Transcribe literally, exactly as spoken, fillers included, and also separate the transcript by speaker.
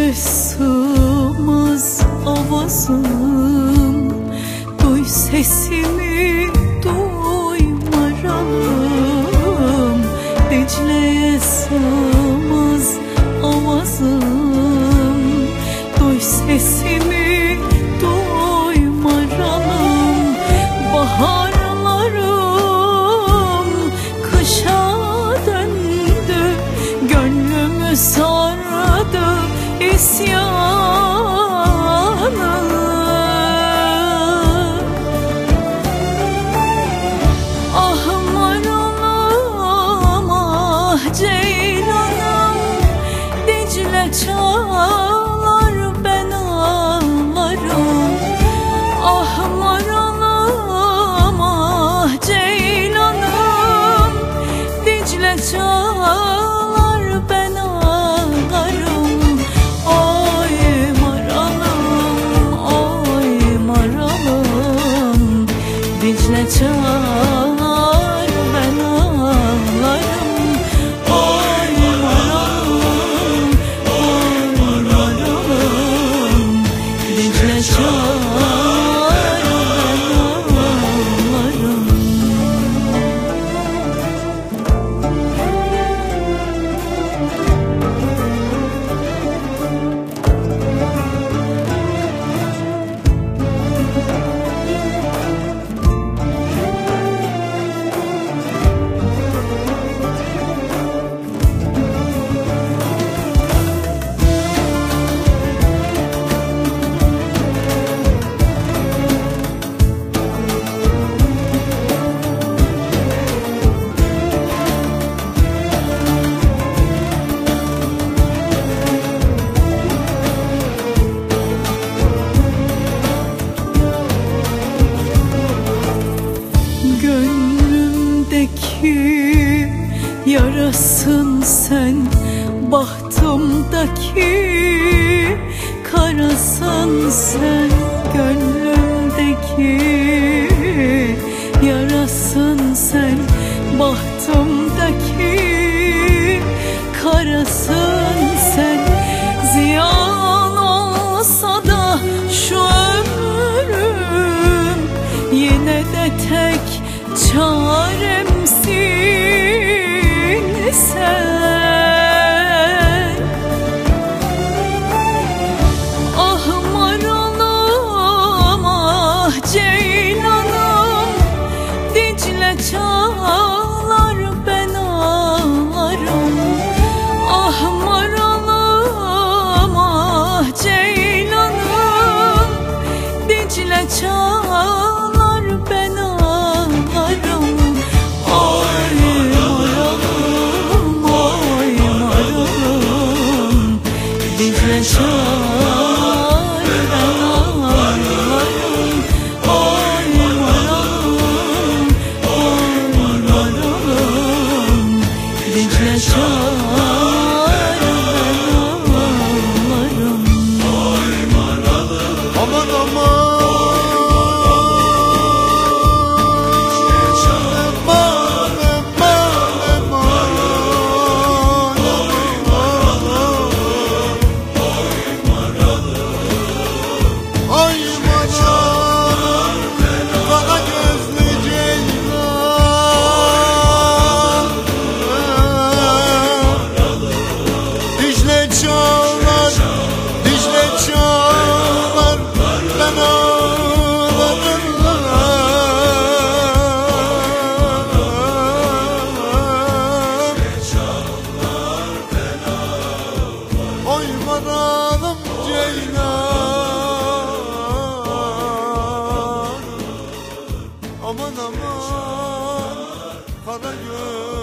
Speaker 1: dile sığmaz avazım. Duy sesimi, duy maralım. Dicle'ye sığmaz avazım. Duy sesimi, duy maralım. Baharlarım kışa döndü, gönlümü sardı isyanı. Ah maralım, ah ceylanım, Dicle çağlar ben ağlarım. Ah maralım, ah ceylanım, Dicle çağlar ben ağlarım. Oy maralım, oy maralım, Dicle çağlar ben ağlarım. Oy maralım, oy maralım, Dicle çağlar ben ağlarım. Gönlümdeki yarasın sen, bahtımdaki karasın sen. Gönlümdeki yarasın sen, bahtımdaki karasın sen. Ziyan olsa da şu ömrüm, yine de tek çaremsin sen. Ah maralım, ah ceylanım, Dicle çağlar ben ağlarım. Ah maralım, ah ceylanım, Dicle çağlar ben ağlarım. Oy maralım, oy maralım, Dicle çağlar ben ağlarım. Oy maralım, oy maralım, Dicle çağlar ben ağlarım.
Speaker 2: Aman aman, ay maralım, kara gözlü ceylan. Dicle çağlar, Dicle çağlar ben ağlarım. Oy maralım ceylan, aman aman kara göz.